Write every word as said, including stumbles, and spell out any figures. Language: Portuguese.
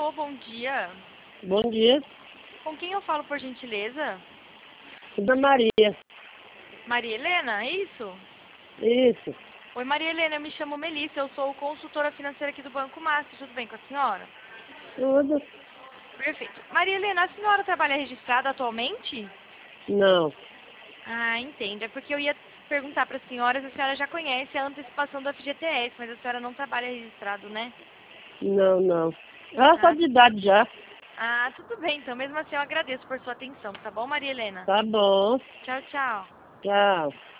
Alô, bom dia. Bom dia. Com quem eu falo, por gentileza? Da Maria. Maria Helena, é isso? Isso. Oi, Maria Helena, eu me chamo Melissa, eu sou consultora financeira aqui do Banco Master, tudo bem com a senhora? Tudo? Perfeito. Maria Helena, a senhora trabalha registrada atualmente? Não. Ah, entendo. É porque eu ia perguntar para a senhora se a senhora já conhece a antecipação do F G T S, mas a senhora não trabalha registrado, né? Não, não. Ela só Ah, de idade já. ah, tudo bem, então mesmo assim eu agradeço por sua atenção, tá bom, Maria Helena? Tá bom. Tchau, tchau. Tchau.